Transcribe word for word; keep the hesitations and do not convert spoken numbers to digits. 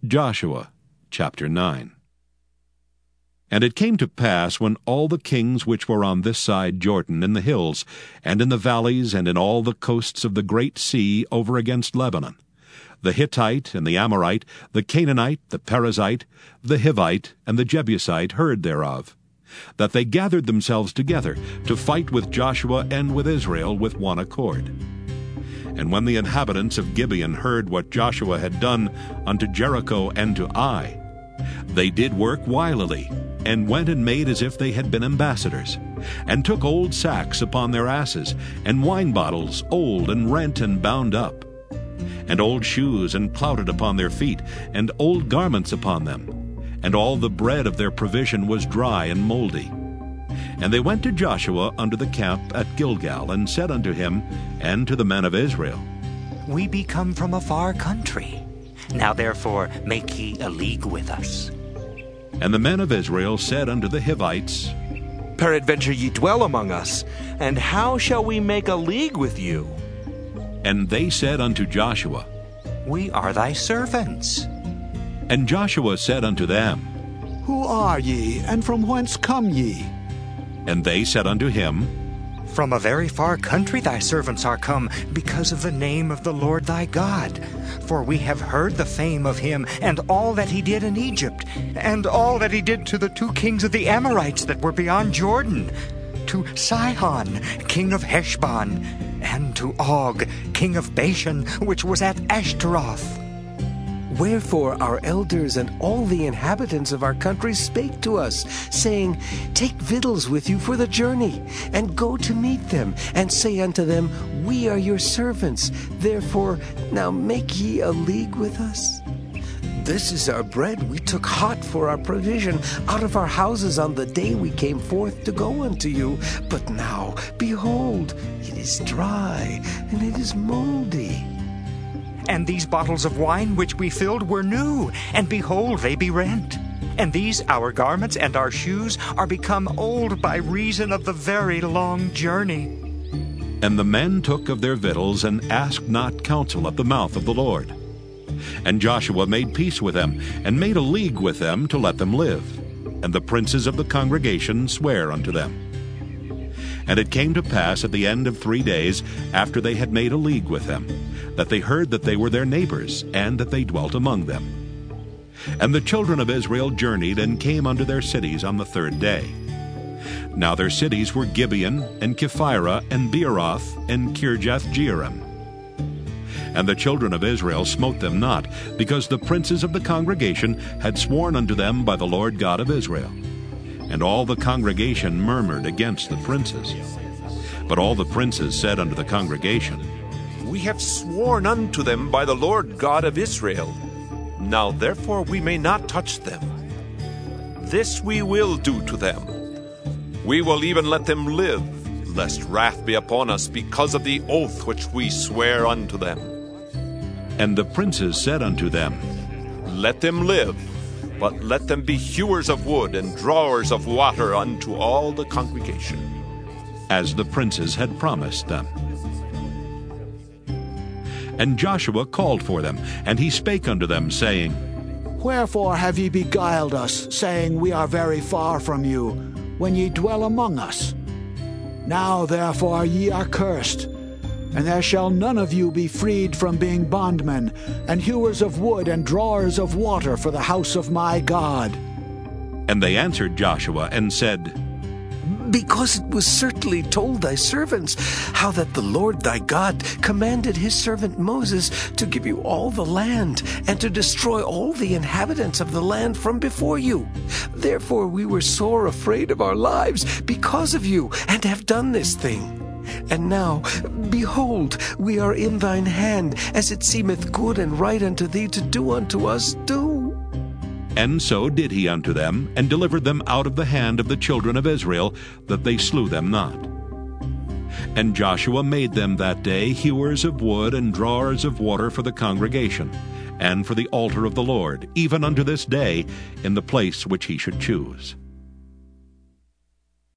Joshua chapter nine. And it came to pass, when all the kings which were on this side Jordan, in the hills, and in the valleys, and in all the coasts of the great sea over against Lebanon, the Hittite and the Amorite, the Canaanite, the Perizzite, the Hivite, and the Jebusite heard thereof, that they gathered themselves together to fight with Joshua and with Israel with one accord. And when the inhabitants of Gibeon heard what Joshua had done unto Jericho and to Ai, they did work wilily, and went and made as if they had been ambassadors, and took old sacks upon their asses, and wine bottles old and rent and bound up, and old shoes and clouted upon their feet, and old garments upon them, and all the bread of their provision was dry and mouldy. And they went to Joshua unto the camp at Gilgal, and said unto him and to the men of Israel, We be come from a far country. Now therefore make ye a league with us. And the men of Israel said unto the Hivites, Peradventure ye dwell among us, and how shall we make a league with you? And they said unto Joshua, We are thy servants. And Joshua said unto them, Who are ye, and from whence come ye? And they said unto him, From a very far country thy servants are come, because of the name of the Lord thy God. For we have heard the fame of him, and all that he did in Egypt, and all that he did to the two kings of the Amorites that were beyond Jordan, to Sihon, king of Heshbon, and to Og, king of Bashan, which was at Ashtaroth. Wherefore our elders and all the inhabitants of our country spake to us, saying, Take victuals with you for the journey, and go to meet them, and say unto them, We are your servants, therefore now make ye a league with us. This is our bread we took hot for our provision out of our houses on the day we came forth to go unto you. But now, behold, it is dry, and it is mouldy. And these bottles of wine which we filled were new, and behold, they be rent. And these our garments and our shoes are become old by reason of the very long journey. And the men took of their victuals, and asked not counsel at the mouth of the Lord. And Joshua made peace with them, and made a league with them to let them live. And the princes of the congregation sware unto them. And it came to pass at the end of three days, after they had made a league with them, that they heard that they were their neighbors, and that they dwelt among them. And the children of Israel journeyed, and came unto their cities on the third day. Now their cities were Gibeon, and Kephirah, and Beeroth, and Kirjath-jearim. And the children of Israel smote them not, because the princes of the congregation had sworn unto them by the Lord God of Israel. And all the congregation murmured against the princes. But all the princes said unto the congregation, We have sworn unto them by the Lord God of Israel. Now therefore we may not touch them. This we will do to them. We will even let them live, lest wrath be upon us because of the oath which we swear unto them. And the princes said unto them, Let them live, but let them be hewers of wood and drawers of water unto all the congregation, as the princes had promised them. And Joshua called for them, and he spake unto them, saying, Wherefore have ye beguiled us, saying, We are very far from you, when ye dwell among us? Now therefore ye are cursed, and there shall none of you be freed from being bondmen, and hewers of wood and drawers of water for the house of my God. And they answered Joshua, and said, Because it was certainly told thy servants how that the Lord thy God commanded his servant Moses to give you all the land, and to destroy all the inhabitants of the land from before you. Therefore we were sore afraid of our lives because of you, and have done this thing. And now, behold, we are in thine hand, as it seemeth good and right unto thee to do unto us, do. And so did he unto them, and delivered them out of the hand of the children of Israel, that they slew them not. And Joshua made them that day hewers of wood and drawers of water for the congregation, and for the altar of the Lord, even unto this day, in the place which he should choose.